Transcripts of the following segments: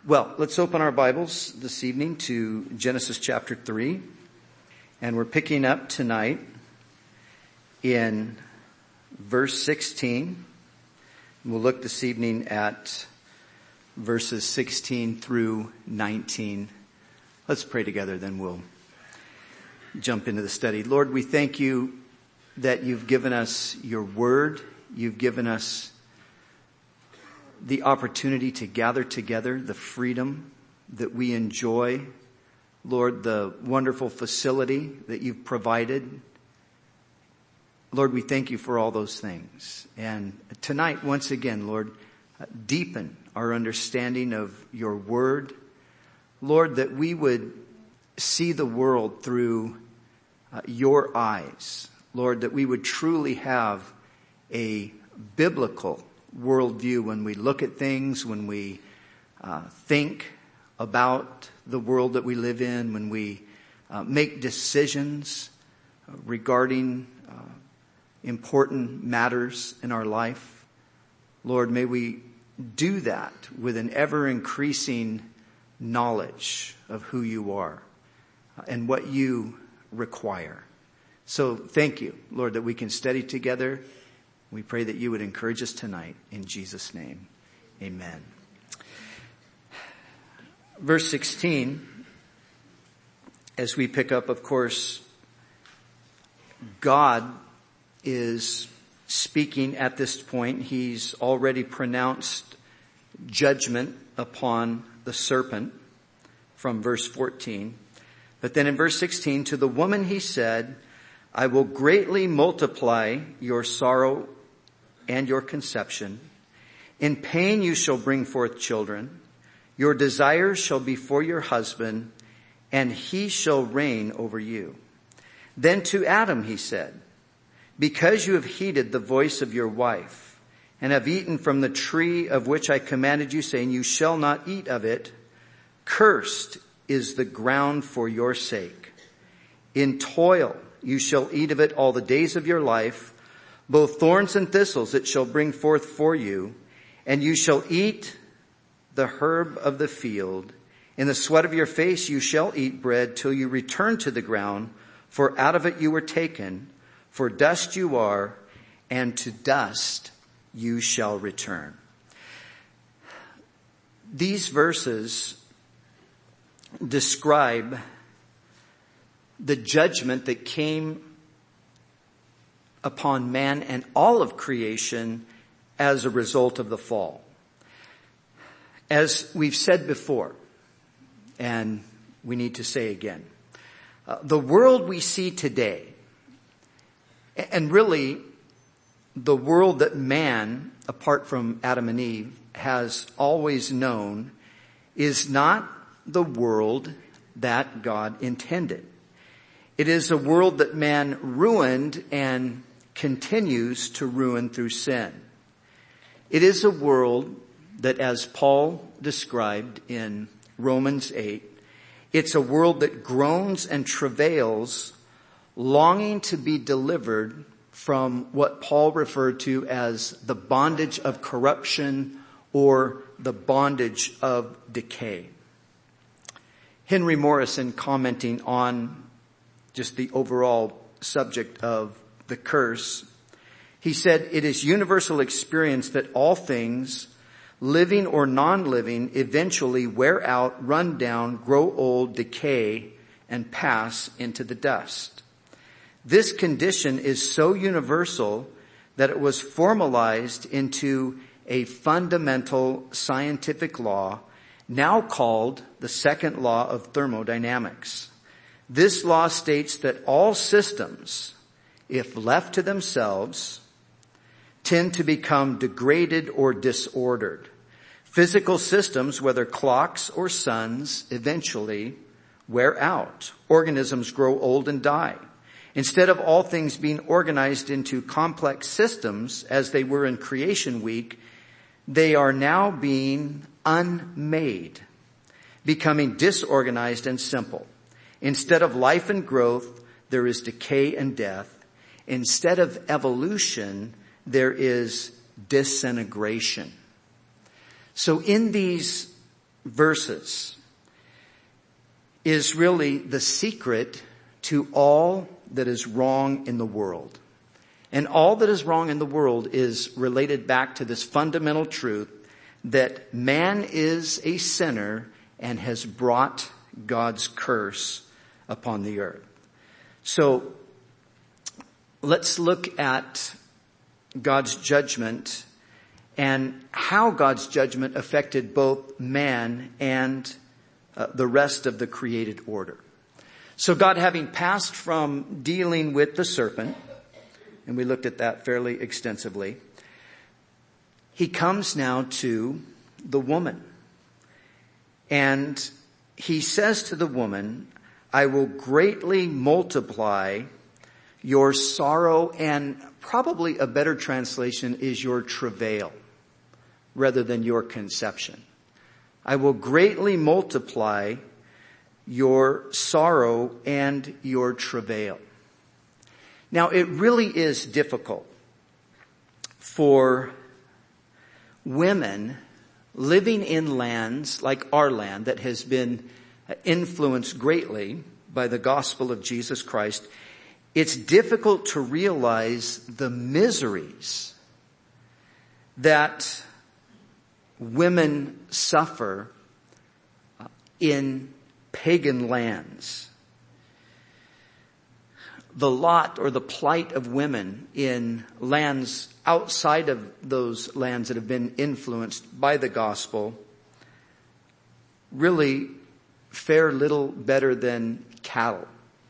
Well, let's open our Bibles this evening to Genesis chapter 3. And we're picking up tonight in verse 16. We'll look this evening at verses 16 through 19. Let's pray together, then we'll jump into the study. Lord, we thank you that you've given us your word. You've given us the opportunity to gather together, the freedom that we enjoy. Lord, the wonderful facility that you've provided. Lord, we thank you for all those things. And tonight, once again, Lord, deepen our understanding of your word. Lord, that we would see the world through your eyes. Lord, that we would truly have a biblical worldview when we look at things, when we think about the world that we live in, when we make decisions regarding important matters in our life. Lord, may we do that with an ever-increasing knowledge of who you are and what you require. So thank you, Lord, that we can study together. We pray that you would encourage us tonight. In Jesus' name, amen. Verse 16, as we pick up, of course, God is speaking at this point. He's already pronounced judgment upon the serpent from verse 14. But then in verse 16, to the woman he said, I will greatly multiply your sorrow and your conception. In pain you shall bring forth children. Your desires shall be for your husband, and he shall reign over you. Then to Adam he said, because you have heeded the voice of your wife, and have eaten from the tree of which I commanded you, saying, you shall not eat of it, cursed is the ground for your sake. In toil you shall eat of it all the days of your life. Both thorns and thistles it shall bring forth for you, and you shall eat the herb of the field. In the sweat of your face you shall eat bread till you return to the ground, for out of it you were taken. For dust you are, and to dust you shall return. These verses describe the judgment that came upon man and all of creation as a result of the fall. As we've said before, and we need to say again, the world we see today, and really the world that man, apart from Adam and Eve, has always known, is not the world that God intended. It is a world that man ruined and continues to ruin through sin. It is a world that, as Paul described in Romans 8, it's a world that groans and travails, longing to be delivered from what Paul referred to as the bondage of corruption or the bondage of decay. Henry Morrison, commenting on just the overall subject of the curse, he said, it is universal experience that all things, living or non-living, eventually wear out, run down, grow old, decay, and pass into the dust. This condition is so universal that it was formalized into a fundamental scientific law, now called the second law of thermodynamics. This law states that all systems, if left to themselves, tend to become degraded or disordered. Physical systems, whether clocks or suns, eventually wear out. Organisms grow old and die. Instead of all things being organized into complex systems as they were in creation week, they are now being unmade, becoming disorganized and simple. Instead of life and growth, there is decay and death. Instead of evolution, there is disintegration. So in these verses is really the secret to all that is wrong in the world. And all that is wrong in the world is related back to this fundamental truth that man is a sinner and has brought God's curse upon the earth. So let's look at God's judgment and how God's judgment affected both man and the rest of the created order. So God, having passed from dealing with the serpent, and we looked at that fairly extensively, he comes now to the woman. And he says to the woman, I will greatly multiply your sorrow, and probably a better translation is your travail rather than your conception. I will greatly multiply your sorrow and your travail. Now, it really is difficult for women living in lands like our land that has been influenced greatly by the gospel of Jesus Christ. It's difficult to realize the miseries that women suffer in pagan lands. The lot or the plight of women in lands outside of those lands that have been influenced by the gospel really fare little better than cattle.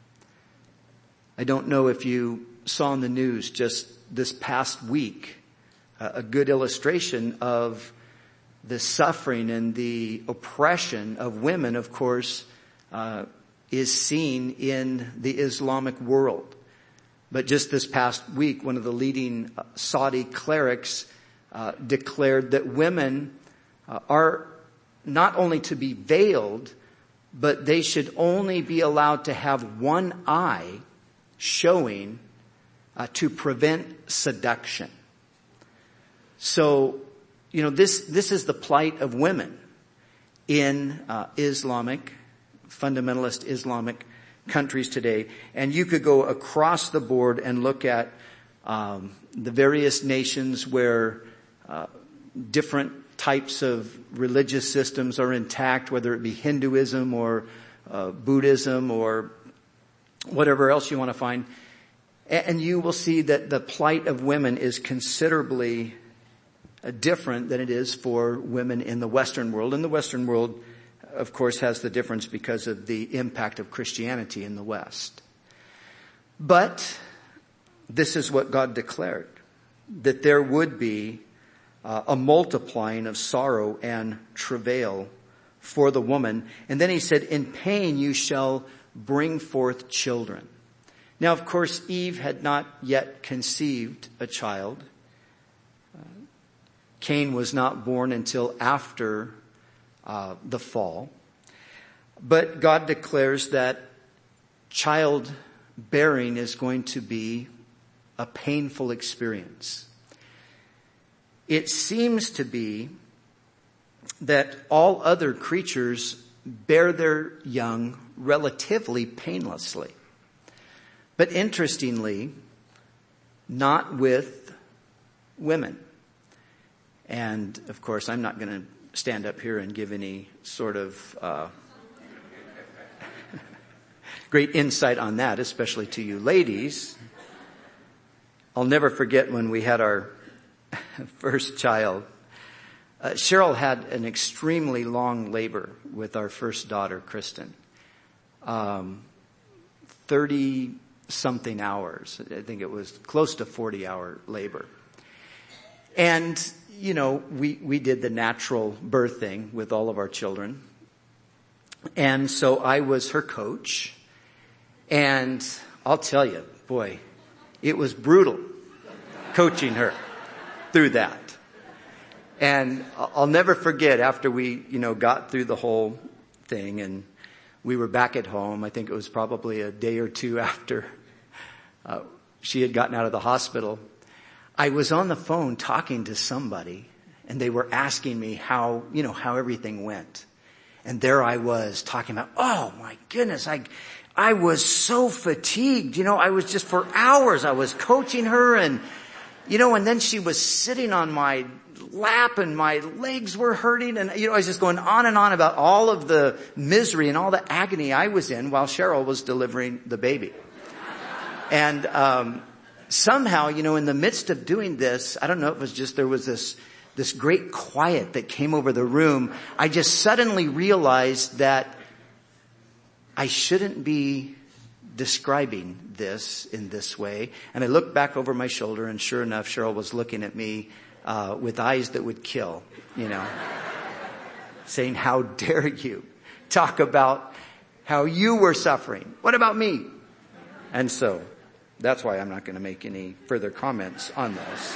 I don't know if you saw in the news just this past week a good illustration of the suffering and the oppression of women, of course, is seen in the Islamic world. But just this past week, one of the leading Saudi clerics declared that women are not only to be veiled, but they should only be allowed to have one eye showing to prevent seduction. So, this is the plight of women in fundamentalist Islamic countries today. And you could go across the board and look at the various nations where different types of religious systems are intact, whether it be Hinduism or Buddhism or whatever else you want to find. And you will see that the plight of women is considerably different than it is for women in the Western world. And the Western world, of course, has the difference because of the impact of Christianity in the West. But this is what God declared, that there would be a multiplying of sorrow and travail for the woman. And then he said, in pain you shall bring forth children. Now, of course, Eve had not yet conceived a child. Cain was not born until after the fall. But God declares that childbearing is going to be a painful experience. It seems to be that all other creatures bear their young relatively painlessly. But interestingly, not with women. And of course, I'm not going to stand up here and give any sort of great insight on that, especially to you ladies. I'll never forget when we had our first child. Cheryl had an extremely long labor with our first daughter, Kristen. 30-something hours. I think it was close to 40-hour labor. And we did the natural birth thing with all of our children. And so I was her coach. And I'll tell you, boy, it was brutal coaching her through that. And I'll never forget after we, got through the whole thing and we were back at home. I think it was probably a day or two after she had gotten out of the hospital. I was on the phone talking to somebody and they were asking me how everything went. And there I was talking about, oh my goodness, I was so fatigued. I was just for hours, I was coaching her and then she was sitting on my lap and my legs were hurting and, I was just going on and on about all of the misery and all the agony I was in while Cheryl was delivering the baby. And, somehow, in the midst of doing this, I don't know, it was just, there was this great quiet that came over the room. I just suddenly realized that I shouldn't be describing this in this way. And I looked back over my shoulder and sure enough, Cheryl was looking at me, with eyes that would kill, saying, how dare you talk about how you were suffering? What about me? And so that's why I'm not going to make any further comments on this.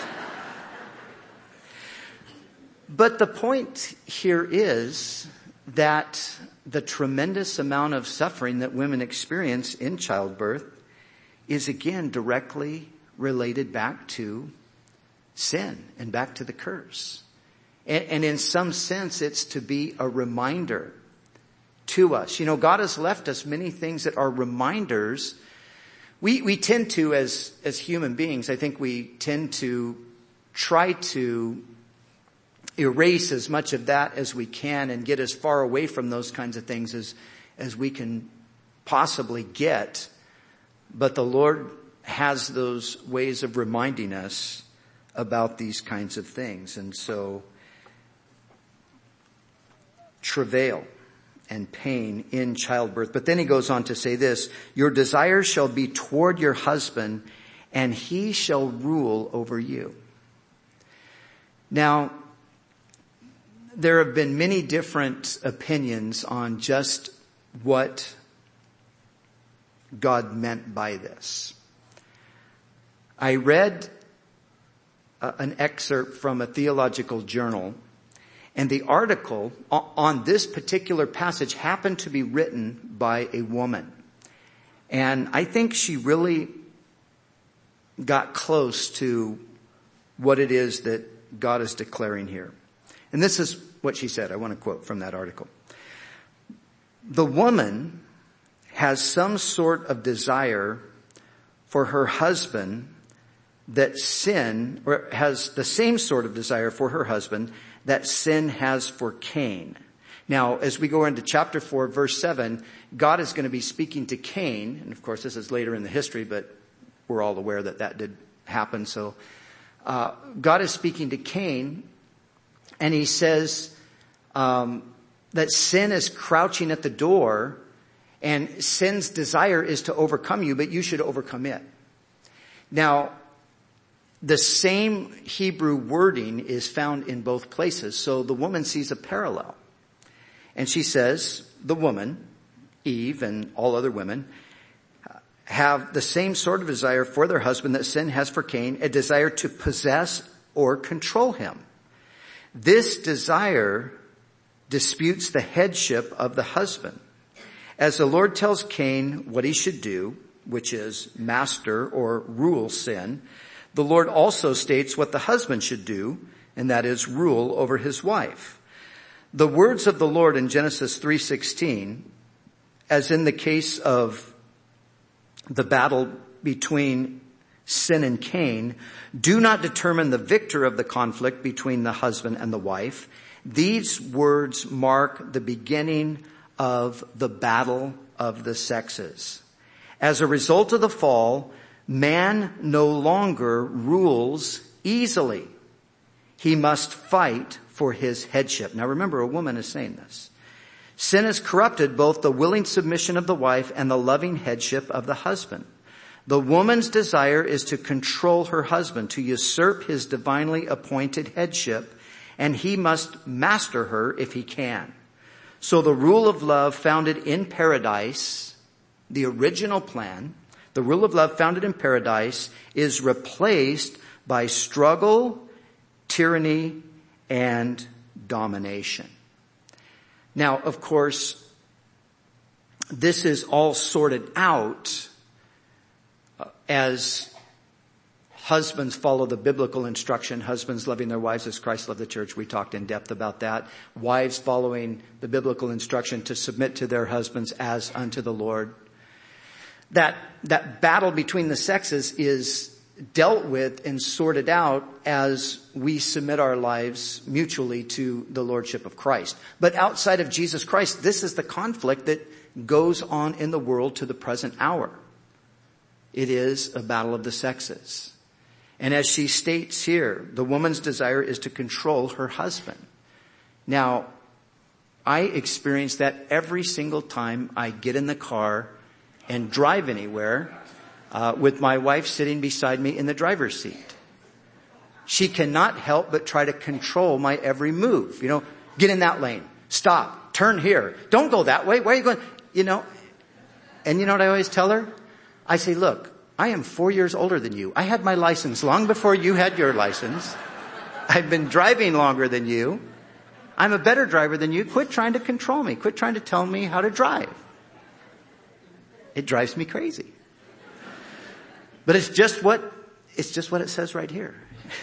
But the point here is that the tremendous amount of suffering that women experience in childbirth is again directly related back to sin and back to the curse. And in some sense, it's to be a reminder to us. God has left us many things that are reminders. We tend to, as human beings, I think we tend to try to erase as much of that as we can and get as far away from those kinds of things as we can possibly get. But the Lord has those ways of reminding us about these kinds of things. And so, travail and pain in childbirth. But then he goes on to say this, your desire shall be toward your husband, and he shall rule over you. Now, there have been many different opinions on just what God meant by this. I read an excerpt from a theological journal, and the article on this particular passage happened to be written by a woman. And I think she really got close to what it is that God is declaring here. And this is what she said. I want to quote from that article. The woman has some sort of desire for her husband that sin, or has the same sort of desire for her husband that sin has for Cain. Now, as we go into chapter 4, verse 7, God is going to be speaking to Cain. And of course, this is later in the history, but we're all aware that did happen. So, God is speaking to Cain, and he says, that sin is crouching at the door, and sin's desire is to overcome you, but you should overcome it. Now, the same Hebrew wording is found in both places. So the woman sees a parallel. And she says, the woman, Eve and all other women, have the same sort of desire for their husband that sin has for Cain, a desire to possess or control him. This desire disputes the headship of the husband. As the Lord tells Cain what he should do, which is master or rule sin, the Lord also states what the husband should do, and that is rule over his wife. The words of the Lord in Genesis 3:16, as in the case of the battle between sin and Cain, do not determine the victor of the conflict between the husband and the wife. These words mark the beginning of the battle of the sexes. As a result of the fall, man no longer rules easily. He must fight for his headship. Now remember, a woman is saying this. Sin has corrupted both the willing submission of the wife and the loving headship of the husband. The woman's desire is to control her husband, to usurp his divinely appointed headship, and he must master her if he can. So the rule of love founded in paradise, the original plan, the rule of love founded in paradise is replaced by struggle, tyranny, and domination. Now, of course, this is all sorted out as Husbands follow the biblical instruction. Husbands loving their wives as Christ loved the church. We talked in depth about that. Wives following the biblical instruction to submit to their husbands as unto the Lord. That battle between the sexes is dealt with and sorted out as we submit our lives mutually to the lordship of Christ. But outside of Jesus Christ, this is the conflict that goes on in the world to the present hour. It is a battle of the sexes. And as she states here, the woman's desire is to control her husband. Now, I experience that every single time I get in the car and drive anywhere, with my wife sitting beside me in the driver's seat. She cannot help but try to control my every move. Get in that lane. Stop. Turn here. Don't go that way. Where are you going? And you know what I always tell her? I say, look, I am 4 years older than you. I had my license long before you had your license. I've been driving longer than you. I'm a better driver than you. Quit trying to control me. Quit trying to tell me how to drive. It drives me crazy. But it's just what it says right here.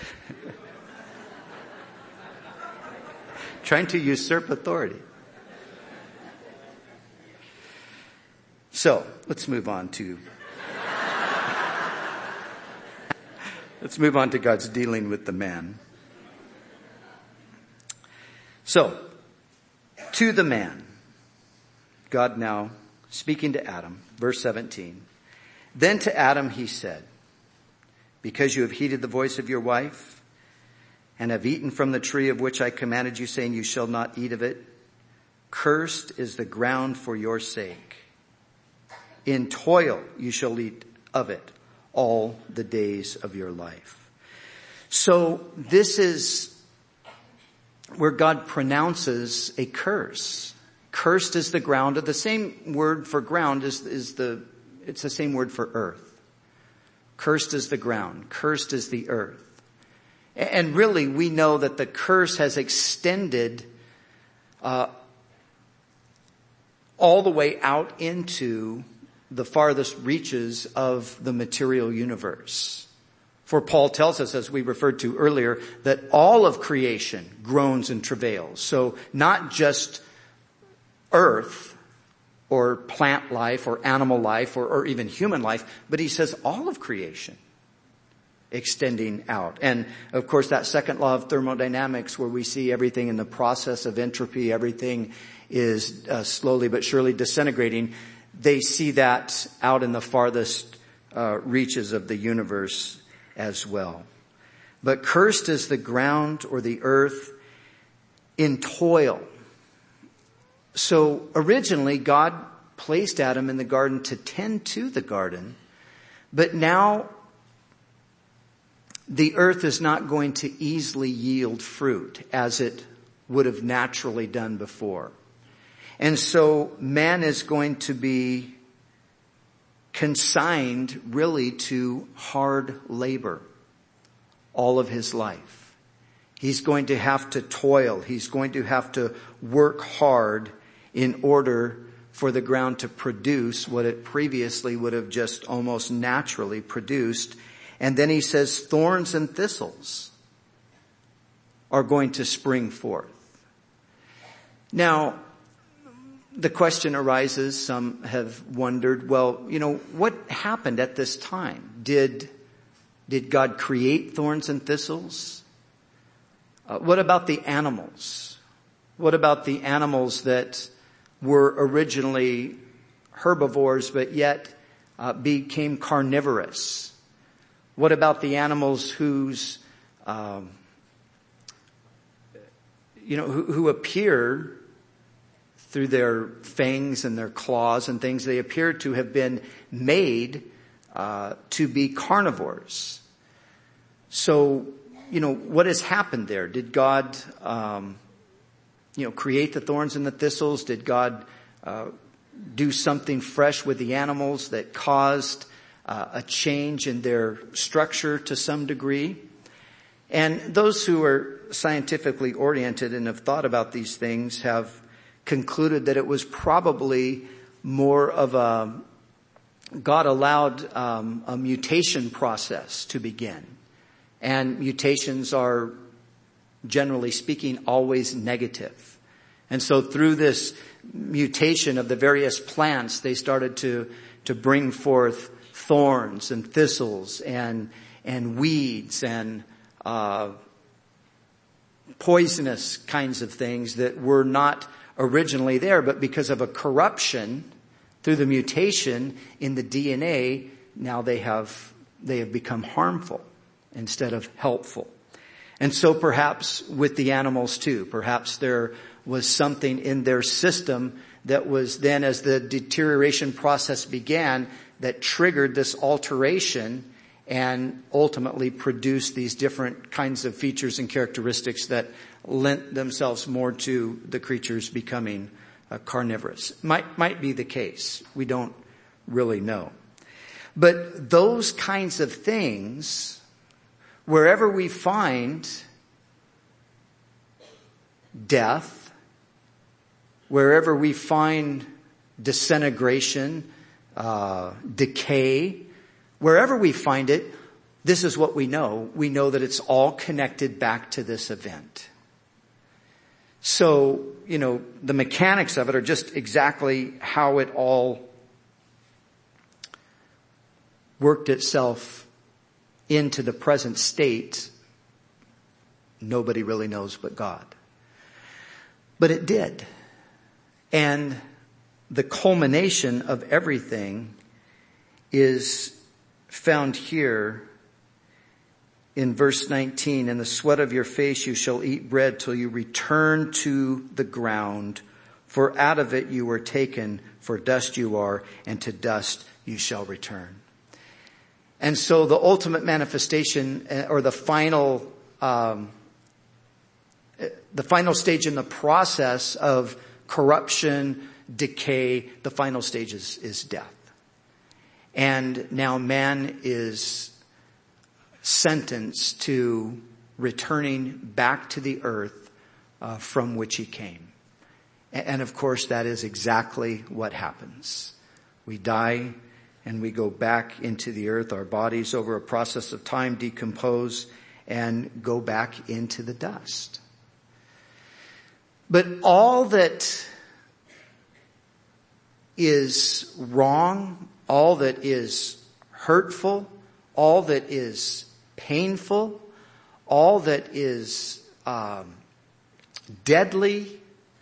Trying to usurp authority. So, let's move on to God's dealing with the man. So, to the man, God now speaking to Adam, verse 17. Then to Adam he said, because you have heeded the voice of your wife and have eaten from the tree of which I commanded you, saying you shall not eat of it, cursed is the ground for your sake. In toil you shall eat of it all the days of your life. So this is where God pronounces a curse. Cursed is the ground. The same word for ground it's the same word for earth. Cursed is the ground. Cursed is the earth. And really, we know that the curse has extended all the way out into the farthest reaches of the material universe. For Paul tells us, as we referred to earlier, that all of creation groans and travails. So not just earth, or plant life, or animal life, or even human life, but he says all of creation extending out. And of course that second law of thermodynamics, where we see everything in the process of entropy, everything is slowly but surely disintegrating. They see that out in the farthest reaches of the universe as well. But cursed is the ground or the earth in toil. So originally God placed Adam in the garden to tend to the garden, but now the earth is not going to easily yield fruit as it would have naturally done before. And so man is going to be consigned really to hard labor all of his life. He's going to have to toil. He's going to have to work hard in order for the ground to produce what it previously would have just almost naturally produced. And then he says thorns and thistles are going to spring forth. Now, the question arises, some have wondered, well, what happened at this time? Did God create thorns and thistles? What about the animals? What about the animals that were originally herbivores but yet became carnivorous? What about the animals whose who appear through their fangs and their claws and things, they appear to have been made to be carnivores. So, what has happened there? Did God create the thorns and the thistles? Did God do something fresh with the animals that caused a change in their structure to some degree? And those who are scientifically oriented and have thought about these things have concluded that it was probably more of God allowed a mutation process to begin. And mutations are, generally speaking, always negative. And so through this mutation of the various plants, they started to bring forth thorns and thistles and weeds and poisonous kinds of things that were not originally there, but because of a corruption through the mutation in the DNA, now they have become harmful instead of helpful. And so perhaps with the animals too, perhaps there was something in their system that was then, as the deterioration process began, that triggered this alteration and ultimately produced these different kinds of features and characteristics that lent themselves more to the creatures becoming carnivorous. Might be the case. We don't really know. But those kinds of things, wherever we find death, wherever we find disintegration, decay, wherever we find it, this is what we know. We know that it's all connected back to this event. So, the mechanics of it are just exactly how it all worked itself into the present state. Nobody really knows but God. But it did. And the culmination of everything is found here in verse 19. In the sweat of your face you shall eat bread till you return to the ground, for out of it you were taken, for dust you are, and to dust you shall return. And so the ultimate manifestation, or the final stage in the process of corruption, decay, the final stage is death. And now man is sentenced to returning back to the earth from which he came. And of course, that is exactly what happens. We die and we go back into the earth. Our bodies, over a process of time, decompose and go back into the dust. But all that is wrong, all that is hurtful, all that is painful, all that is deadly,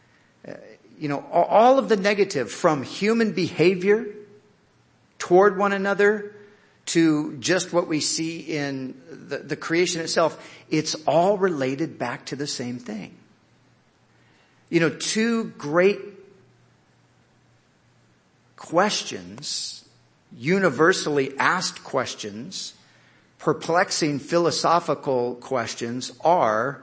all of the negative, from human behavior toward one another to just what we see in the creation itself, it's all related back to the same thing. Two great questions, universally asked questions, perplexing philosophical questions are,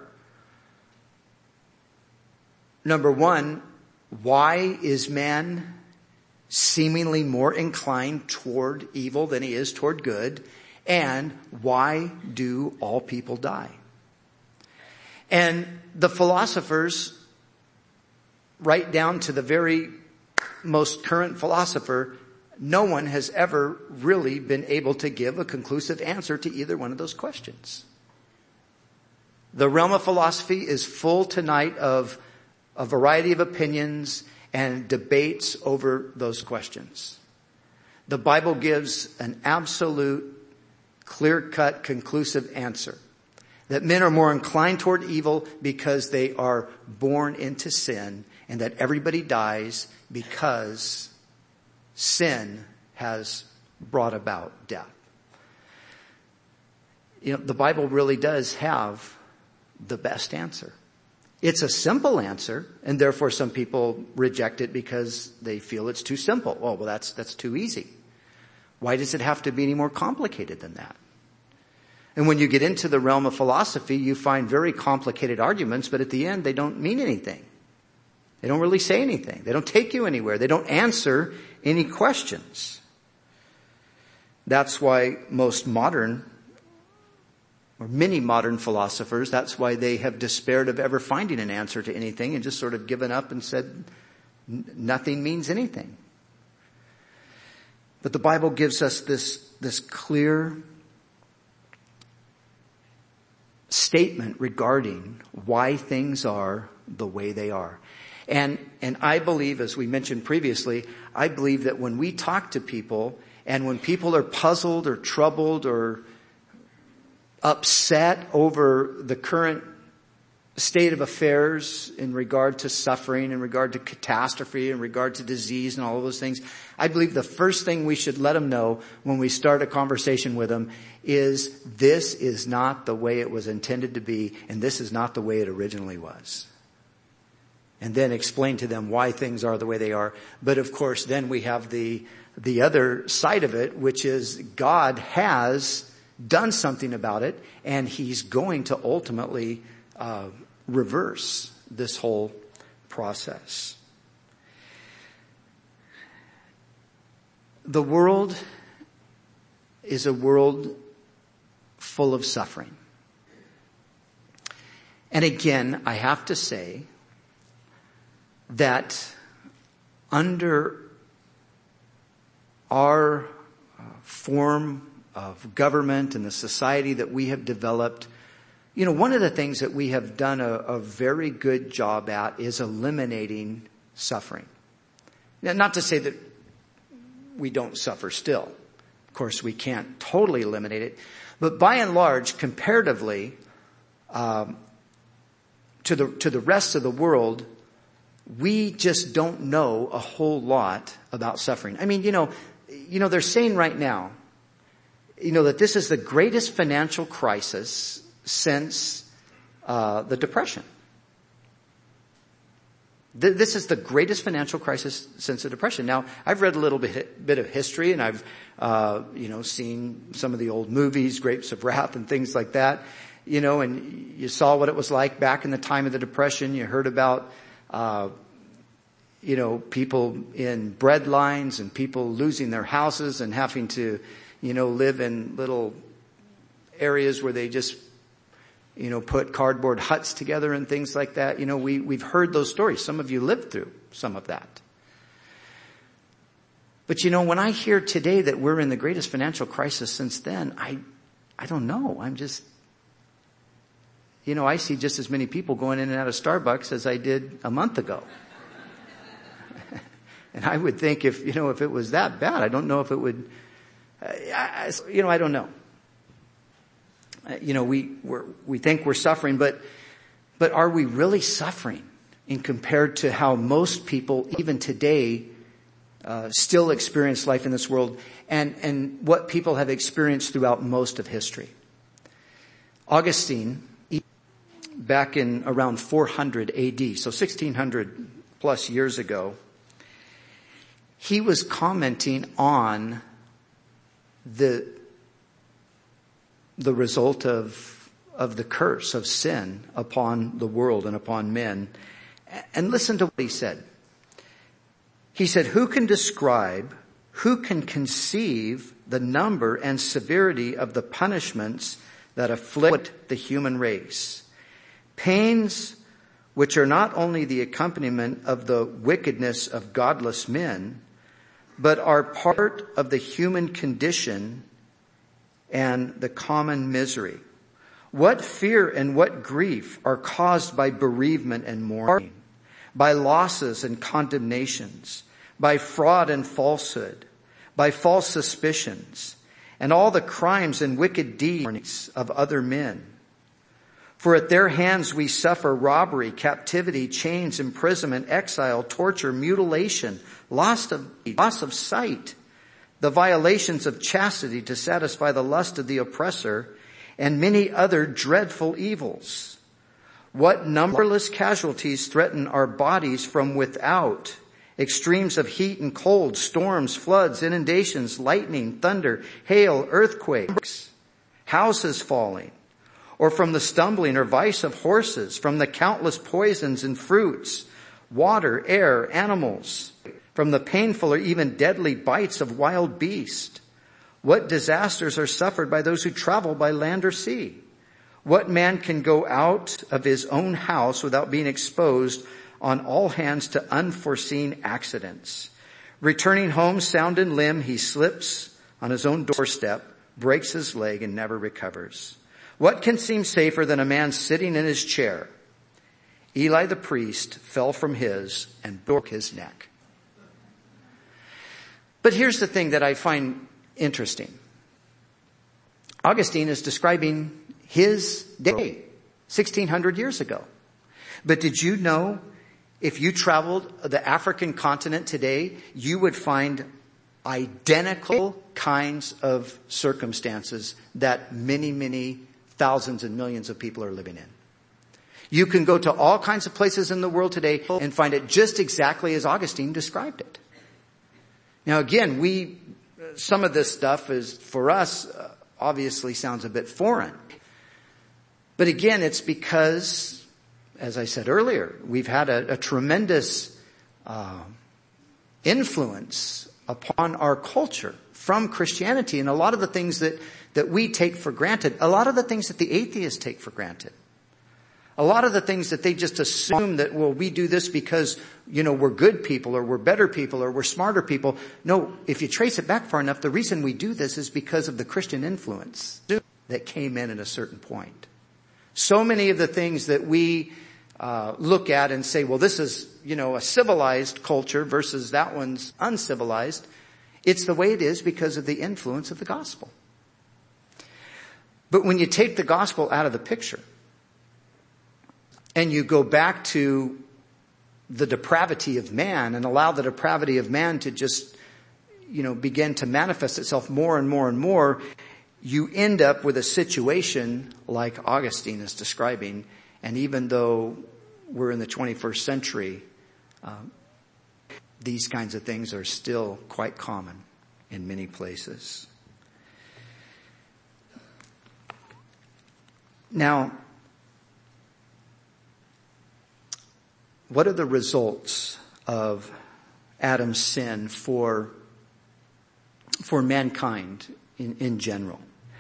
number one, why is man seemingly more inclined toward evil than he is toward good? And why do all people die? And the philosophers, right down to the very most current philosopher, no one has ever really been able to give a conclusive answer to either one of those questions. The realm of philosophy is full tonight of a variety of opinions and debates over those questions. The Bible gives an absolute, clear-cut, conclusive answer. That men are more inclined toward evil because they are born into sin, and that everybody dies because sin has brought about death. The Bible really does have the best answer. It's a simple answer, and therefore some people reject it because they feel it's too simple. Oh, well, that's too easy. Why does it have to be any more complicated than that? And when you get into the realm of philosophy, you find very complicated arguments, but at the end, they don't mean anything. They don't really say anything. They don't take you anywhere. They don't answer any questions. That's why most modern, or many modern philosophers, that's why they have despaired of ever finding an answer to anything and just sort of given up and said nothing means anything. But the Bible gives us this clear statement regarding why things are the way they are. And I believe, as we mentioned previously, I believe that when we talk to people and when people are puzzled or troubled or upset over the current state of affairs in regard to suffering, in regard to catastrophe, in regard to disease and all of those things, I believe the first thing we should let them know when we start a conversation with them is this is not the way it was intended to be, and this is not the way it originally was. And then explain to them why things are the way they are. But of course, then we have the other side of it, which is God has done something about it, and He's going to ultimately reverse this whole process. The world is a world full of suffering. And again, I have to say that under our form of government and the society that we have developed, one of the things that we have done a very good job at is eliminating suffering. Now, not to say that we don't suffer still. Of course, we can't totally eliminate it. But by and large, comparatively, to the rest of the world, we just don't know a whole lot about suffering. I mean, they're saying right now, that this is the greatest financial crisis since the Depression. This is the greatest financial crisis since the Depression. Now, I've read a little bit of history, and I've seen some of the old movies, Grapes of Wrath and things like that. And you saw what it was like back in the time of the Depression. You heard about people in bread lines and people losing their houses and having to, live in little areas where they just, put cardboard huts together and things like that. We've heard those stories. Some of you lived through some of that. But when I hear today that we're in the greatest financial crisis since then, I don't know. I'm just, I see just as many people going in and out of Starbucks as I did a month ago. And I would think if it was that bad, I don't know if it would, I don't know. We think we're suffering, but are we really suffering in compared to how most people even today still experience life in this world and what people have experienced throughout most of history? Augustine, back in around 400 AD, so 1600 plus years ago, he was commenting on the result of the curse of sin upon the world and upon men. And listen to what he said. He said, who can conceive the number and severity of the punishments that afflict the human race? Pains which are not only the accompaniment of the wickedness of godless men, but are part of the human condition and the common misery. What fear and what grief are caused by bereavement and mourning, by losses and condemnations, by fraud and falsehood, by false suspicions, and all the crimes and wicked deeds of other men. For at their hands we suffer robbery, captivity, chains, imprisonment, exile, torture, mutilation, loss of sight, the violations of chastity to satisfy the lust of the oppressor, and many other dreadful evils. What numberless casualties threaten our bodies from without, extremes of heat and cold, storms, floods, inundations, lightning, thunder, hail, earthquakes, houses falling, or from the stumbling or vice of horses, from the countless poisons in fruits, water, air, animals, from the painful or even deadly bites of wild beasts. What disasters are suffered by those who travel by land or sea? What man can go out of his own house without being exposed on all hands to unforeseen accidents? Returning home sound and limb, he slips on his own doorstep, breaks his leg, and never recovers. What can seem safer than a man sitting in his chair? Eli the priest fell from his and broke his neck. But here's the thing that I find interesting. Augustine is describing his day, 1600 years ago. But did you know, if you traveled the African continent today, you would find identical kinds of circumstances that many, many thousands and millions of people are living in. You can go to all kinds of places in the world today and find it just exactly as Augustine described it. Now again, some of this stuff is, for us, obviously sounds a bit foreign. But again, it's because, as I said earlier, we've had a tremendous influence upon our culture from Christianity, and a lot of the things that we take for granted, a lot of the things that the atheists take for granted, a lot of the things that they just assume that, well, we do this because, we're good people, or we're better people, or we're smarter people. No, if you trace it back far enough, the reason we do this is because of the Christian influence that came in at a certain point. So many of the things that we look at and say, well, this is, a civilized culture versus that one's uncivilized. It's the way it is because of the influence of the gospel. But when you take the gospel out of the picture and you go back to the depravity of man and allow the depravity of man to just, begin to manifest itself more and more and more, you end up with a situation like Augustine is describing. And even though we're in the 21st century, these kinds of things are still quite common in many places. Now, what are the results of Adam's sin for mankind in general?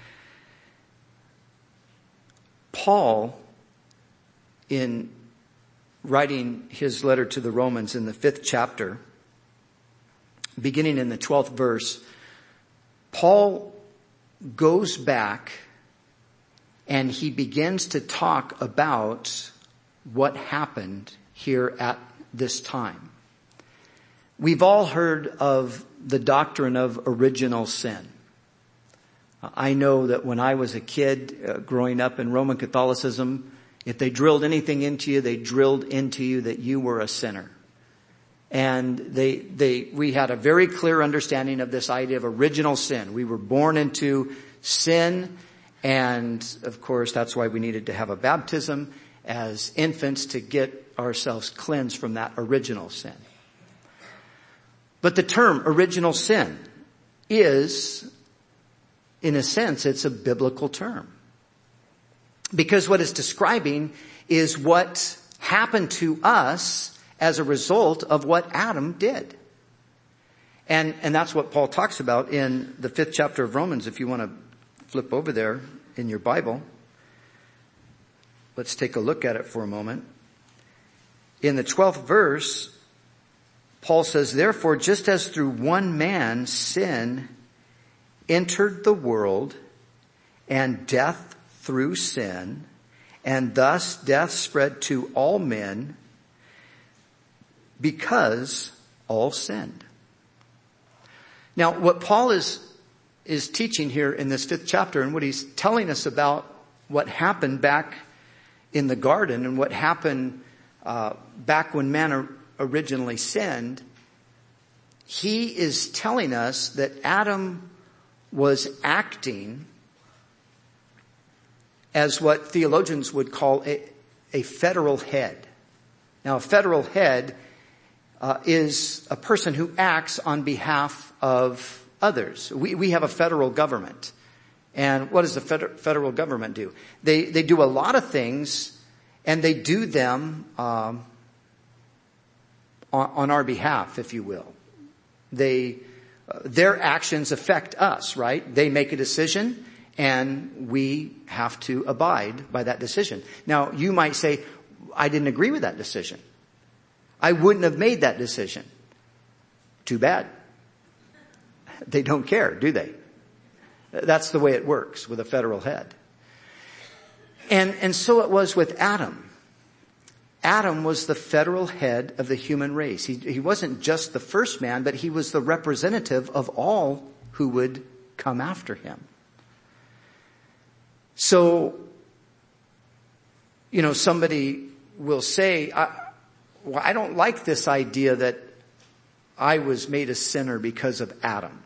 Paul, in writing his letter to the Romans in the 5th chapter, beginning in the 12th verse, Paul goes back and he begins to talk about what happened here at this time. We've all heard of the doctrine of original sin. I know that when I was a kid growing up in Roman Catholicism, if they drilled anything into you, they drilled into you that you were a sinner. And we had a very clear understanding of this idea of original sin. We were born into sin, and of course that's why we needed to have a baptism as infants to get ourselves cleansed from that original sin. But the term original sin is, in a sense, it's a biblical term. Because what it's describing is what happened to us as a result of what Adam did. And that's what Paul talks about in the 5th chapter of Romans. If you want to flip over there in your Bible, let's take a look at it for a moment. In the 12th verse, Paul says, therefore, just as through one man sin entered the world, and death through sin, and thus death spread to all men because all sinned. Now, what Paul is teaching here in this 5th chapter, and what he's telling us about what happened back in the garden and what happened back when man originally sinned, he is telling us that Adam was acting as what theologians would call a federal head. Now, a federal head is a person who acts on behalf of others. We have a federal government. And what does the federal government do? They do a lot of things, and they do them on our behalf, if you will. Their actions affect us, right? They make a decision, and we have to abide by that decision. Now, you might say, I didn't agree with that decision. I wouldn't have made that decision. Too bad. They don't care, do they? That's the way it works with a federal head. And so it was with Adam. Adam was the federal head of the human race. He wasn't just the first man, but he was the representative of all who would come after him. So, somebody will say, I don't like this idea that I was made a sinner because of Adam.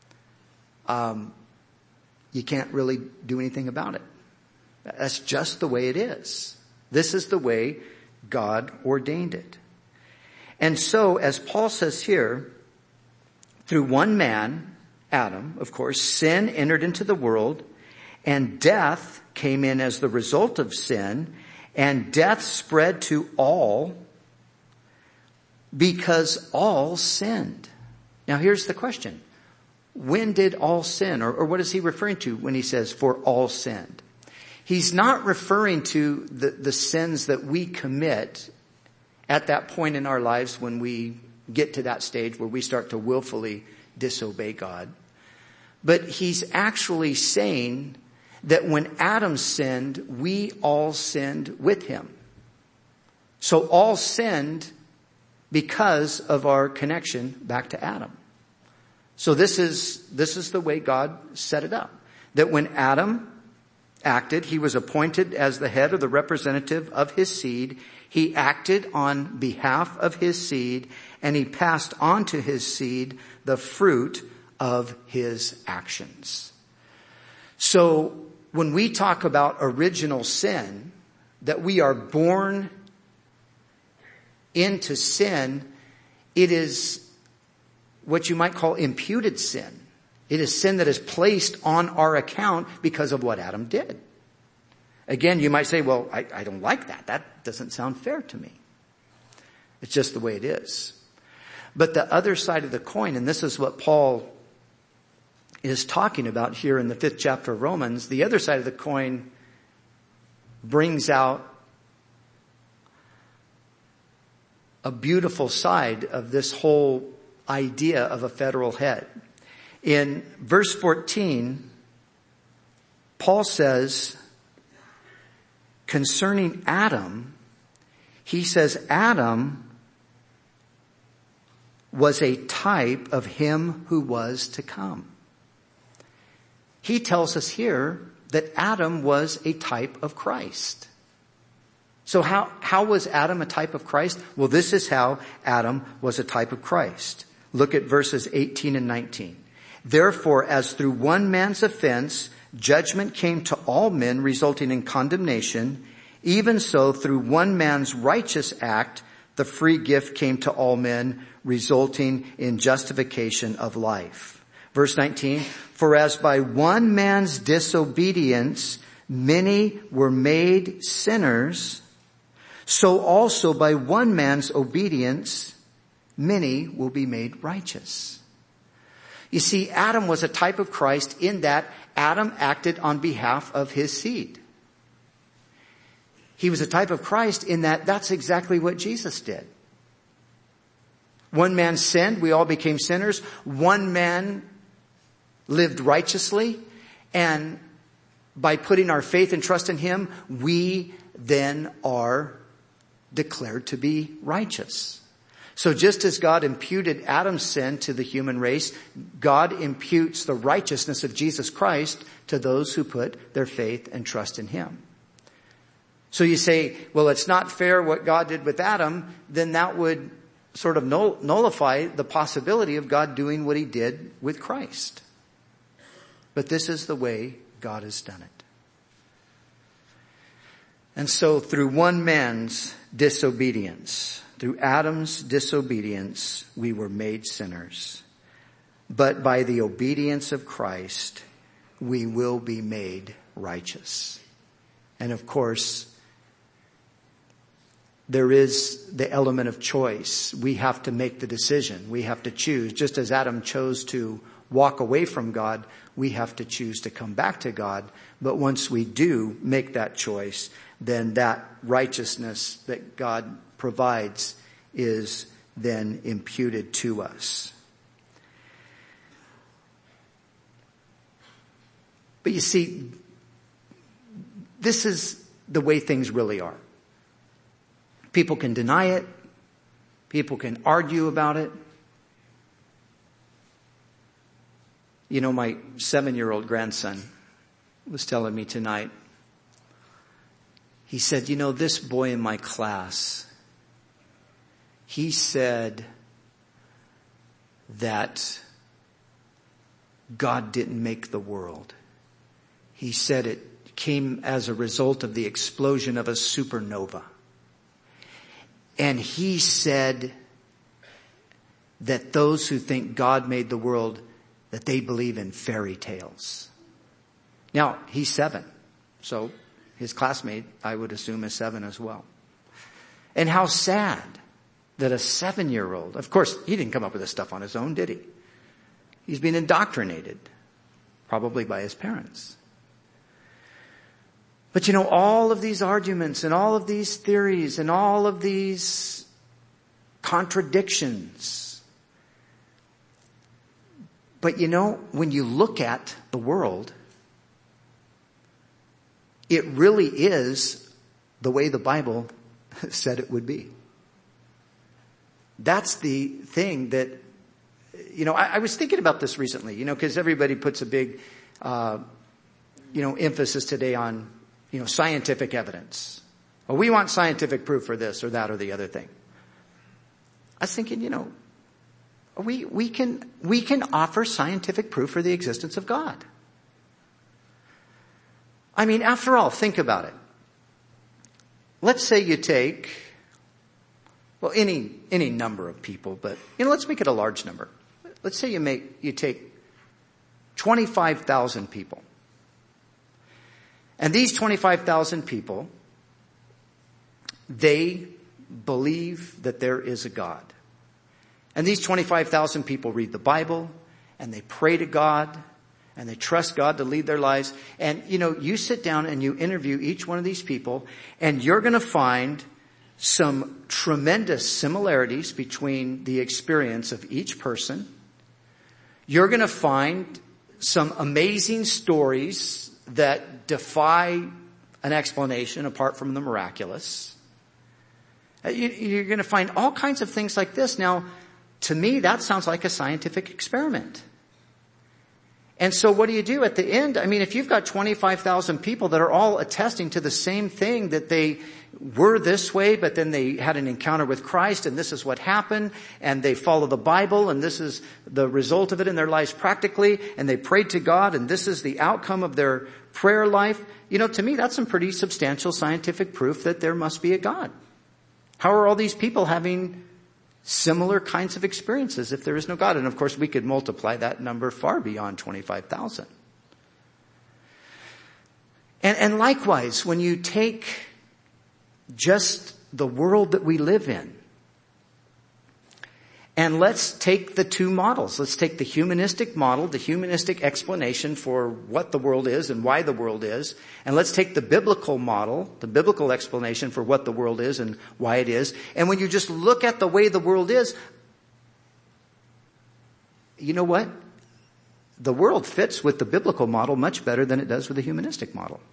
You can't really do anything about it. That's just the way it is. This is the way God ordained it. And so, as Paul says here, through one man, Adam, of course, sin entered into the world, and death came in as the result of sin, and death spread to all because all sinned. Now here's the question. When did all sin? Or what is he referring to when he says, for all sinned? He's not referring to the sins that we commit at that point in our lives when we get to that stage where we start to willfully disobey God. But he's actually saying that when Adam sinned, we all sinned with him. So all sinned because of our connection back to Adam. So this is the way God set it up. That when Adam acted, he was appointed as the head or the representative of his seed. He acted on behalf of his seed, and he passed on to his seed the fruit of his actions. So when we talk about original sin, that we are born into sin, it is what you might call imputed sin. It is sin that is placed on our account because of what Adam did. Again, you might say, well, I don't like that. That doesn't sound fair to me. It's just the way it is. But the other side of the coin, and this is what Paul is talking about here in the 5th chapter of Romans, the other side of the coin brings out a beautiful side of this whole idea of a federal head. In verse 14, Paul says, concerning Adam, he says Adam was a type of him who was to come. He tells us here that Adam was a type of Christ. So how was Adam a type of Christ? Well, this is how Adam was a type of Christ. Look at verses 18 and 19. Therefore, as through one man's offense, judgment came to all men, resulting in condemnation, even so through one man's righteous act, the free gift came to all men, resulting in justification of life. Verse 19, for as by one man's disobedience many were made sinners, so also by one man's obedience many will be made righteous. You see, Adam was a type of Christ in that Adam acted on behalf of his seed. He was a type of Christ in that that's exactly what Jesus did. One man sinned, we all became sinners. One man lived righteously, and by putting our faith and trust in him, we then are declared to be righteous. So just as God imputed Adam's sin to the human race, God imputes the righteousness of Jesus Christ to those who put their faith and trust in him. So you say, well, it's not fair what God did with Adam, then that would sort of nullify the possibility of God doing what he did with Christ. But this is the way God has done it. And so through one man's disobedience, through Adam's disobedience, we were made sinners. But by the obedience of Christ, we will be made righteous. And of course, there is the element of choice. We have to make the decision. We have to choose. Just as Adam chose to walk away from God, we have to choose to come back to God. But once we do make that choice, then that righteousness that God provides is then imputed to us. But you see, this is the way things really are. People can deny it. People can argue about it. You know, my 7-year-old grandson was telling me tonight, he said, you know, this boy in my class, he said that God didn't make the world. He said it came as a result of the explosion of a supernova. And he said that those who think God made the world, that they believe in fairy tales. Now, he's 7, so his classmate, I would assume, is 7 as well. And how sad that a 7-year-old, of course, he didn't come up with this stuff on his own, did he? He's been indoctrinated, probably by his parents. But you know, all of these arguments and all of these theories and all of these contradictions. But you know, when you look at the world, it really is the way the Bible said it would be. That's the thing that, you know, I was thinking about this recently, you know, because everybody puts a big, emphasis today on, you know, scientific evidence. Well, we want scientific proof for this or that or the other thing. I was thinking, you know, we can offer scientific proof for the existence of God. I mean, after all, think about it. Let's say you take, well, any number of people, but, you know, let's make it a large number. Let's say you take 25,000 people. And these 25,000 people, they believe that there is a God. And these 25,000 people read the Bible, and they pray to God, and they trust God to lead their lives. And, you know, you sit down and you interview each one of these people, and you're going to find some tremendous similarities between the experience of each person. You're going to find some amazing stories that defy an explanation apart from the miraculous. You're going to find all kinds of things like this. Now, to me, that sounds like a scientific experiment. And so what do you do at the end? I mean, if you've got 25,000 people that are all attesting to the same thing, that they were this way, but then they had an encounter with Christ, and this is what happened, and they follow the Bible, and this is the result of it in their lives practically, and they prayed to God, and this is the outcome of their prayer life. You know, to me, that's some pretty substantial scientific proof that there must be a God. How are all these people having similar kinds of experiences if there is no God? And of course, we could multiply that number far beyond 25,000. And likewise, when you take just the world that we live in, and let's take the two models. Let's take the humanistic model, the humanistic explanation for what the world is and why the world is. And let's take the biblical model, the biblical explanation for what the world is and why it is. And when you just look at the way the world is, you know what? The world fits with the biblical model much better than it does with the humanistic model.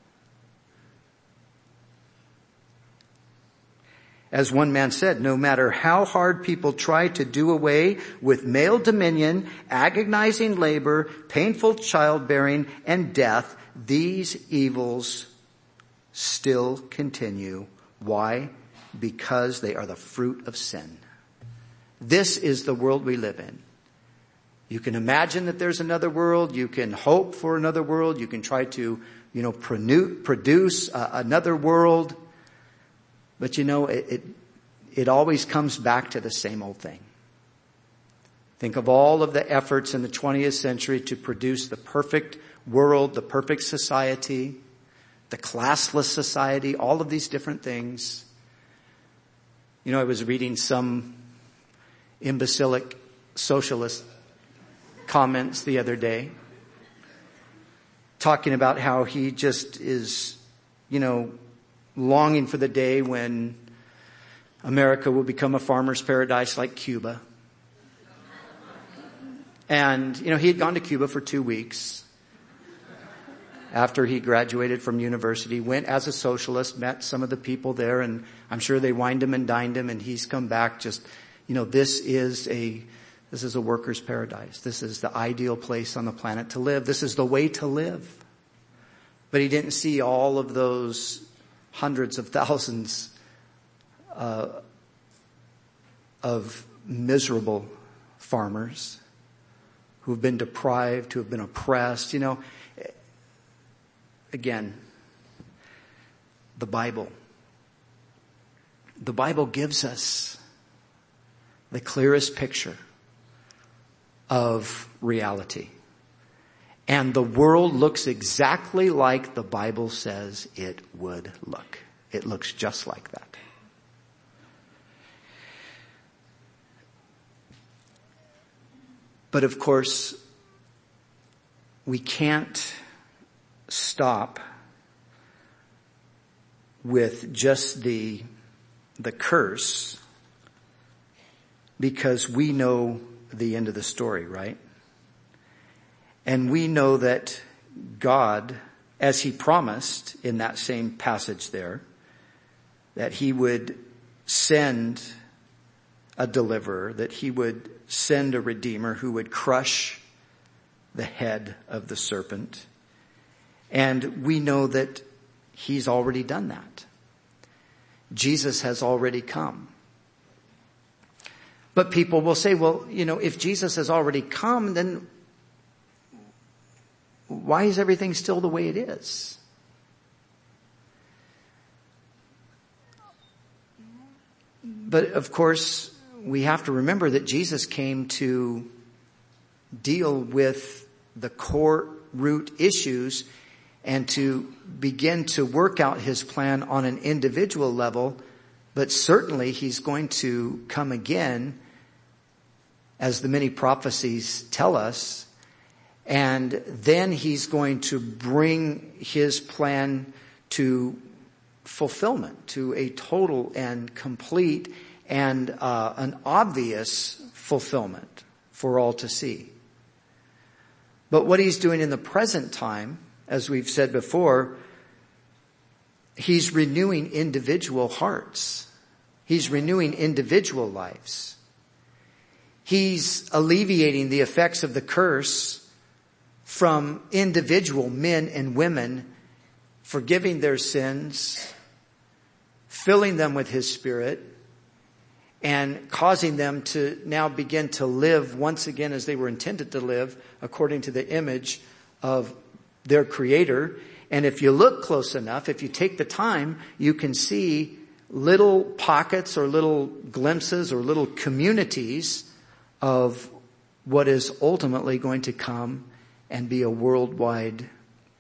As one man said, no matter how hard people try to do away with male dominion, agonizing labor, painful childbearing, and death, these evils still continue. Why? Because they are the fruit of sin. This is the world we live in. You can imagine that there's another world. You can hope for another world. You can try to, produce another world. But you know, it always comes back to the same old thing. Think of all of the efforts in the 20th century to produce the perfect world, the perfect society, the classless society, all of these different things. You know, I was reading some imbecilic socialist comments the other day, talking about how he just is, longing for the day when America will become a farmer's paradise like Cuba. And, he had gone to Cuba for 2 weeks. after he graduated from university, went as a socialist, met some of the people there, and I'm sure they wined him and dined him, and he's come back just, this is a worker's paradise. This is the ideal place on the planet to live. This is the way to live. But he didn't see all of those hundreds of thousands of miserable farmers who have been deprived, who have been oppressed. Again, the Bible gives us the clearest picture of reality. And the world looks exactly like the Bible says it would look. It looks just like that. But of course, we can't stop with just the curse, because we know the end of the story, right? And we know that God, as he promised in that same passage there, that he would send a deliverer, that he would send a redeemer who would crush the head of the serpent. And we know that he's already done that. Jesus has already come. But people will say, well, if Jesus has already come, then why is everything still the way it is? But of course, we have to remember that Jesus came to deal with the core root issues and to begin to work out his plan on an individual level. But certainly he's going to come again, as the many prophecies tell us, and then he's going to bring his plan to fulfillment, to a total and complete and an obvious fulfillment for all to see. But what he's doing in the present time, as we've said before, he's renewing individual hearts. He's renewing individual lives. He's alleviating the effects of the curse from individual men and women, forgiving their sins, filling them with his Spirit, and causing them to now begin to live once again as they were intended to live, according to the image of their Creator. And if you look close enough, if you take the time, you can see little pockets or little glimpses or little communities of what is ultimately going to come and be a worldwide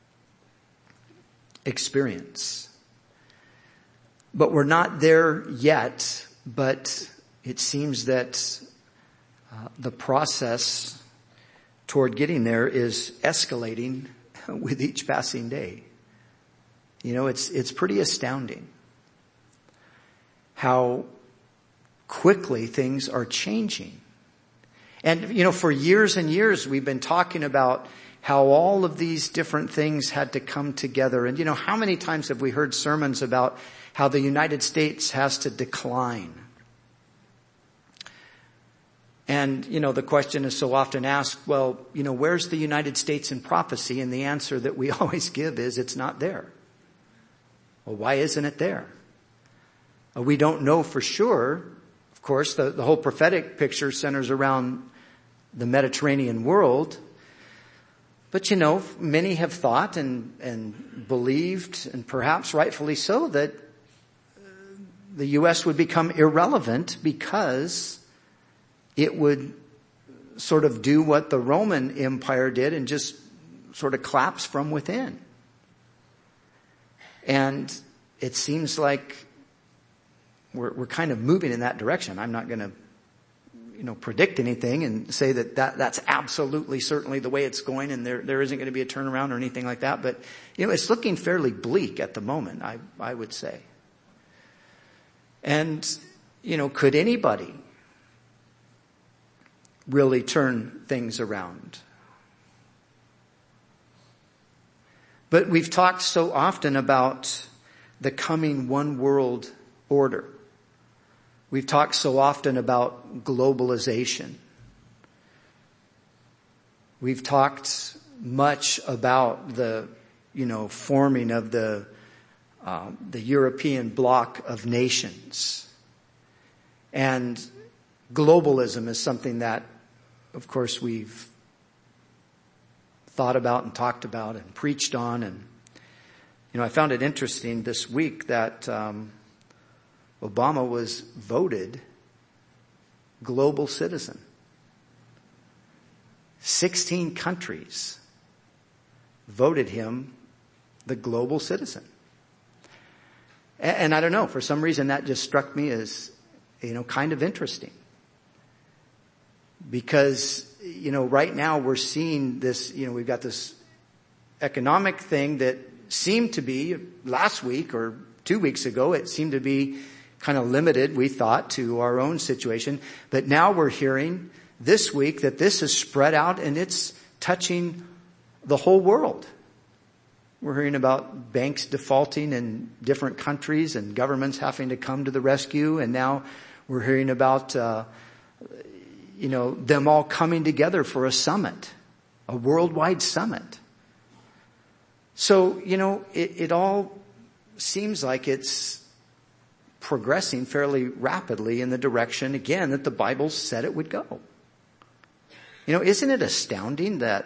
experience. But we're not there yet, but it seems that the process toward getting there is escalating with each passing day. It's pretty astounding how quickly things are changing. And, for years and years, we've been talking about how all of these different things had to come together. And, how many times have we heard sermons about how the United States has to decline? And, the question is so often asked, well, where's the United States in prophecy? And the answer that we always give is it's not there. Well, why isn't it there? We don't know for sure. Of course, the whole prophetic picture centers around the Mediterranean world. But many have thought and believed, and perhaps rightfully so, that the U.S. would become irrelevant because it would sort of do what the Roman Empire did and just sort of collapse from within. And it seems like we're kind of moving in that direction. I'm not going to predict anything and say that's absolutely certainly the way it's going and there isn't going to be a turnaround or anything like that. But, it's looking fairly bleak at the moment, I would say. And, could anybody really turn things around? But we've talked so often about the coming one world order. We've talked so often about globalization. We've talked much about the, forming of the European bloc of nations. And globalism is something that, of course, we've thought about and talked about and preached on. And, I found it interesting this week that Obama was voted global citizen. 16 countries voted him the global citizen. And I don't know, for some reason that just struck me as, kind of interesting. Because, right now we're seeing this, we've got this economic thing that seemed to be last week or 2 weeks ago, it seemed to be kind of limited, we thought, to our own situation. But now we're hearing this week that this is spread out and it's touching the whole world. We're hearing about banks defaulting in different countries and governments having to come to the rescue. And now we're hearing about, them all coming together for a summit, a worldwide summit. So, it all seems like it's progressing fairly rapidly in the direction, again, that the Bible said it would go. Isn't it astounding that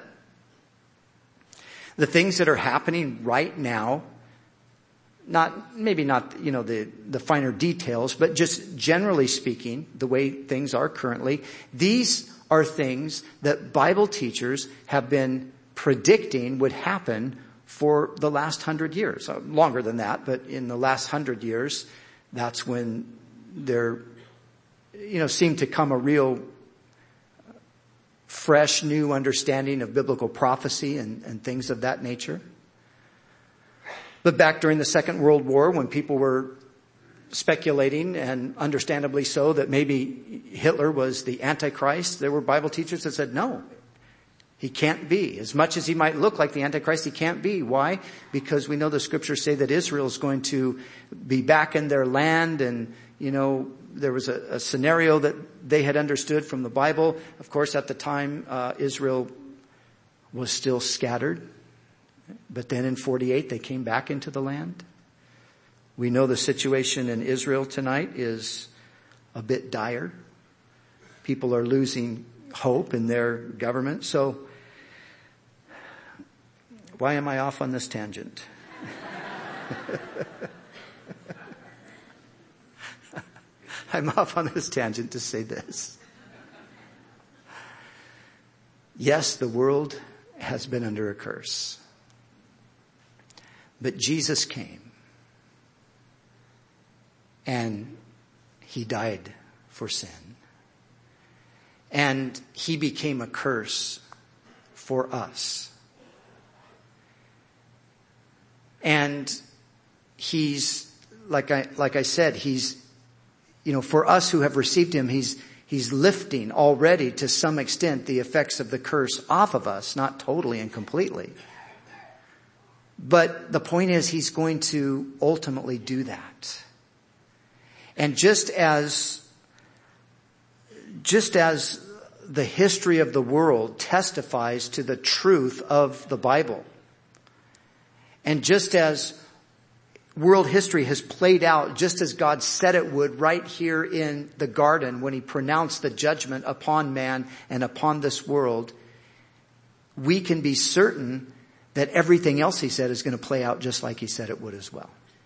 the things that are happening right now, maybe not the finer details, but just generally speaking, the way things are currently, these are things that Bible teachers have been predicting would happen for the last 100 years. Longer than that, but in the last 100 years, that's when there, seemed to come a real fresh, new understanding of biblical prophecy and things of that nature. But back during the Second World War, when people were speculating, and understandably so, that maybe Hitler was the Antichrist, there were Bible teachers that said, no, he can't be. As much as he might look like the Antichrist, he can't be. Why? Because we know the scriptures say that Israel is going to be back in their land, and, there was a scenario that they had understood from the Bible. Of course, at the time, Israel was still scattered. But then in 48, they came back into the land. We know the situation in Israel tonight is a bit dire. People are losing hope in their government. So, why am I off on this tangent? I'm off on this tangent to say this. Yes, the world has been under a curse. But Jesus came. And he died for sin. And he became a curse for us. And he's, like I said, he's, for us who have received him, he's lifting already to some extent the effects of the curse off of us, not totally and completely. But the point is, he's going to ultimately do that. And just as the history of the world testifies to the truth of the Bible, and just as world history has played out just as God said it would right here in the garden when he pronounced the judgment upon man and upon this world, we can be certain that everything else he said is going to play out just like he said it would as well.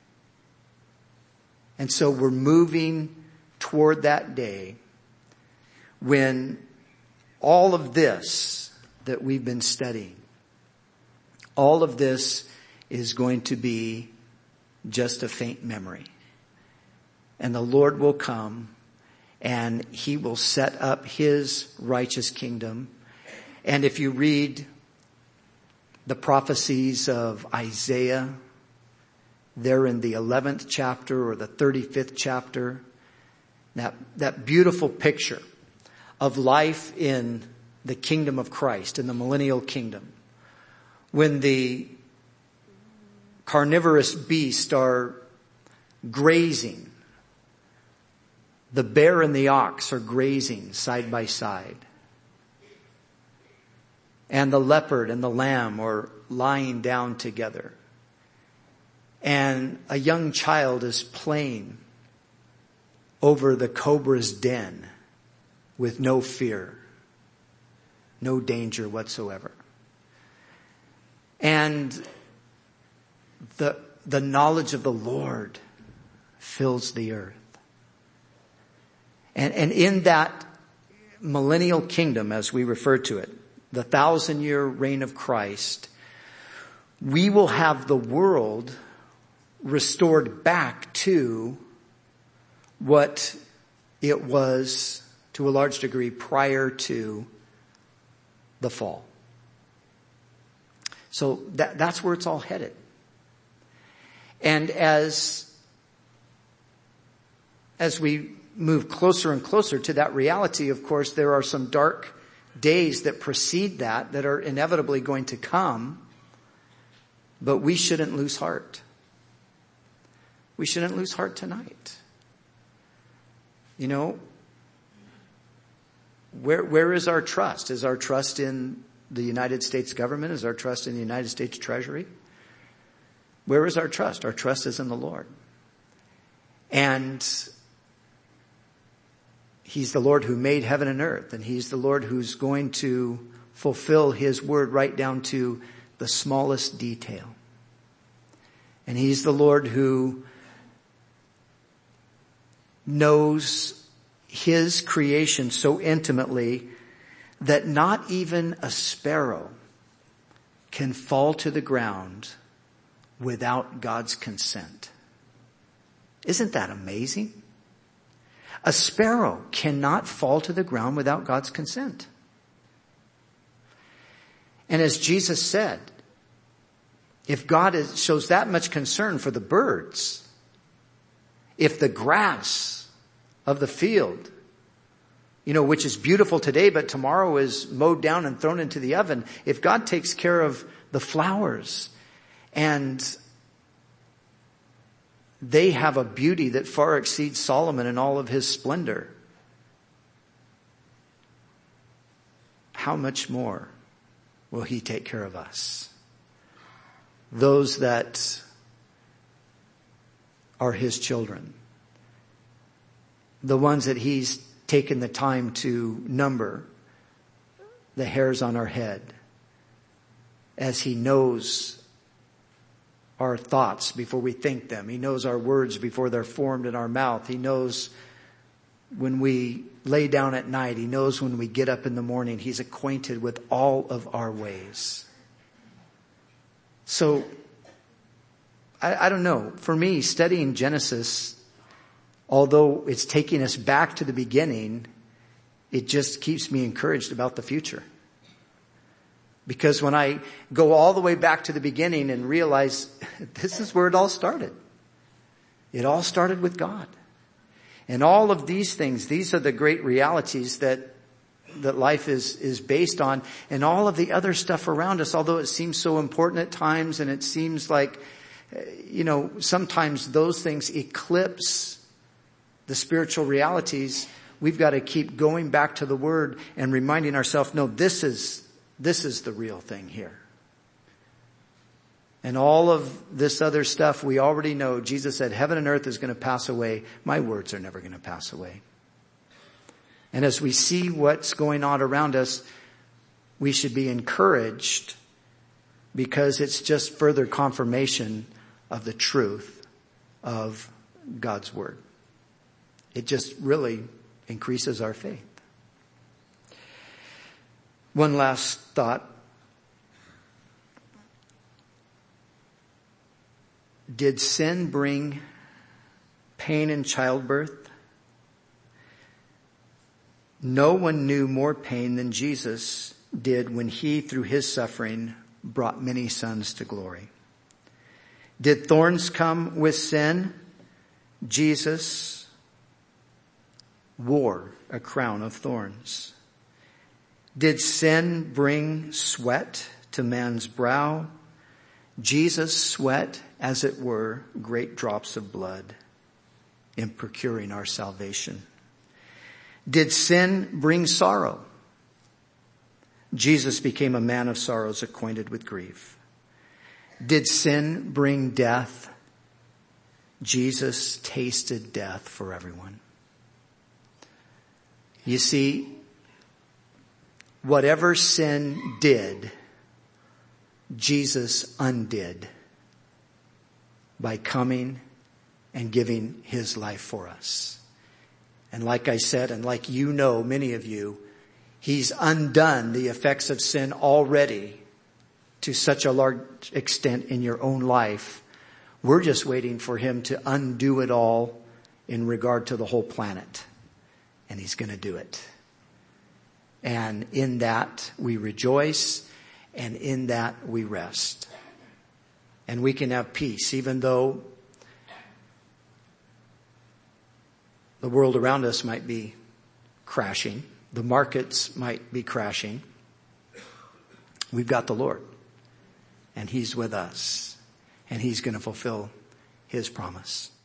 And so we're moving toward that day when all of this that we've been studying, all of this is going to be just a faint memory. And the Lord will come and he will set up his righteous kingdom. And if you read the prophecies of Isaiah, they're in the 11th chapter or the 35th chapter. That beautiful picture of life in the kingdom of Christ, in the millennial kingdom. When the carnivorous beasts are grazing. The bear and the ox are grazing side by side. And the leopard and the lamb are lying down together. And a young child is playing over the cobra's den with no fear, no danger whatsoever. And the knowledge of the Lord fills the earth. And in that millennial kingdom, as we refer to it, the 1,000-year reign of Christ, we will have the world restored back to what it was to a large degree prior to the fall. So that's where it's all headed. And as we move closer and closer to that reality, of course, there are some dark days that precede that are inevitably going to come, but we shouldn't lose heart. We shouldn't lose heart tonight. You know, where is our trust? Is our trust in the United States government? Is our trust in the United States Treasury? Where is our trust? Our trust is in the Lord. And He's the Lord who made heaven and earth, and He's the Lord who's going to fulfill His word right down to the smallest detail. And He's the Lord who knows His creation so intimately that not even a sparrow can fall to the ground without God's consent. Isn't that amazing? A sparrow cannot fall to the ground without God's consent. And as Jesus said, if God shows that much concern for the birds, if the grass of the field, which is beautiful today, but tomorrow is mowed down and thrown into the oven, if God takes care of the flowers and they have a beauty that far exceeds Solomon in all of his splendor, how much more will He take care of us? Those that are His children. The ones that He's taken the time to number the hairs on our head, as He knows our thoughts before we think them. He knows our words before they're formed in our mouth. He knows when we lay down at night. He knows when we get up in the morning. He's acquainted with all of our ways. So, I don't know. For me, studying Genesis, although it's taking us back to the beginning, it just keeps me encouraged about the future. Because when I go all the way back to the beginning and realize this is where it all started. It all started with God. And all of these things, these are the great realities that life is based on. And all of the other stuff around us, although it seems so important at times, and it seems like, sometimes those things eclipse the spiritual realities, we've got to keep going back to the Word and reminding ourselves, no, this is the real thing here. And all of this other stuff we already know. Jesus said, heaven and earth is going to pass away. My words are never going to pass away. And as we see what's going on around us, we should be encouraged, because it's just further confirmation of the truth of God's Word. It just really increases our faith. One last thought. Did sin bring pain in childbirth? No one knew more pain than Jesus did when He, through His suffering, brought many sons to glory. Did thorns come with sin? Jesus wore a crown of thorns. Did sin bring sweat to man's brow? Jesus sweat, as it were, great drops of blood in procuring our salvation. Did sin bring sorrow? Jesus became a man of sorrows, acquainted with grief. Did sin bring death? Jesus tasted death for everyone. You see, whatever sin did, Jesus undid by coming and giving his life for us. And like I said, and like you know, many of you, he's undone the effects of sin already to such a large extent in your own life. We're just waiting for him to undo it all in regard to the whole planet. And he's going to do it. And in that we rejoice, and in that we rest. And we can have peace, even though the world around us might be crashing. The markets might be crashing. We've got the Lord. And he's with us. And he's going to fulfill his promise.